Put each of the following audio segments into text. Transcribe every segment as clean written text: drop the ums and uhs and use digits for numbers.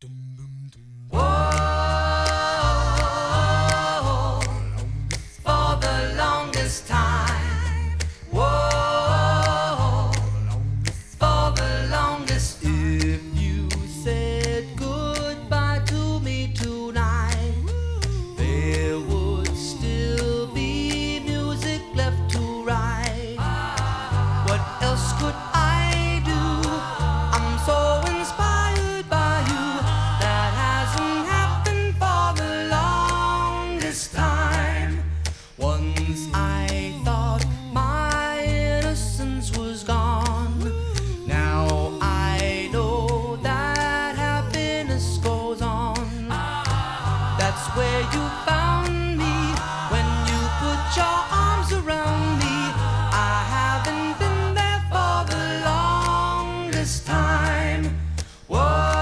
Whoa, for the longest time. Whoa, for the longest. If you said goodbye to me tonight, there would still be music left to write. What else could I do? I'm so inspired by you. That hasn't happened for the longest time. Once I thought my innocence was gone. Now I know that happiness goes on. That's where you found me when you put your arms around me. I haven't been there for the longest time. Whoa,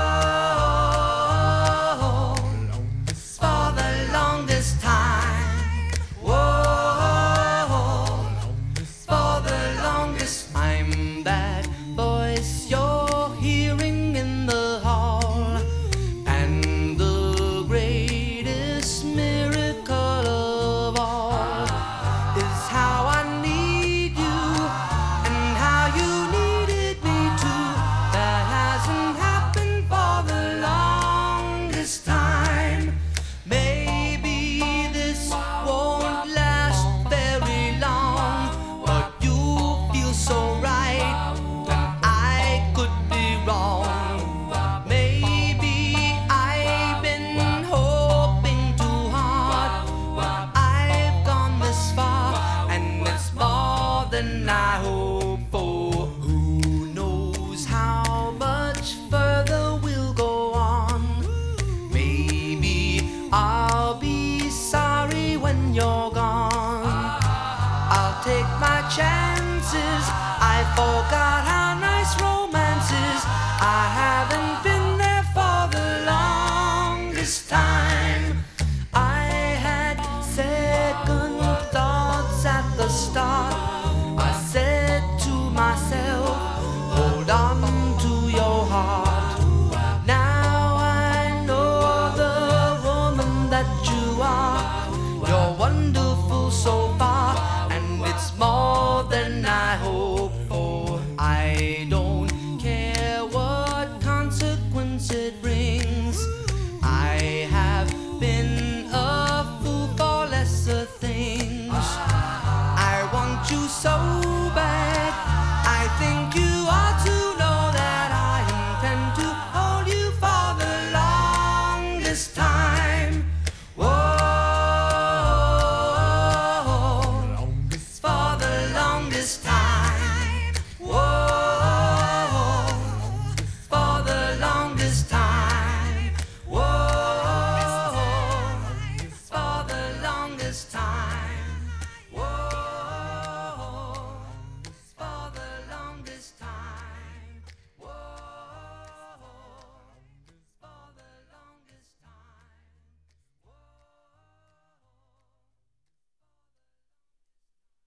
for the longest time. Whoa, for the longest. I'm that voice you're hearing in the hall, and the greatest miracle of all is how I need you and how you needed me too. That hasn't happened for the longest time. Maybe this won't last very long, but you feel so right, and I could be wrong. Maybe I've been hoping too hard, but I've gone this far, and it's more than I hoped for. Who knows how much further we'll go on? Maybe I'll be sorry when you're gone. I'll take my chances. I forgot how nice romance is. I haven't been there for the longest time. I had second thoughts at the start. I said to myself, hold on to your heart. Now I know the woman that you are. You're wonderful so far, and it's more than I hoped for. I don't care what consequence it brings.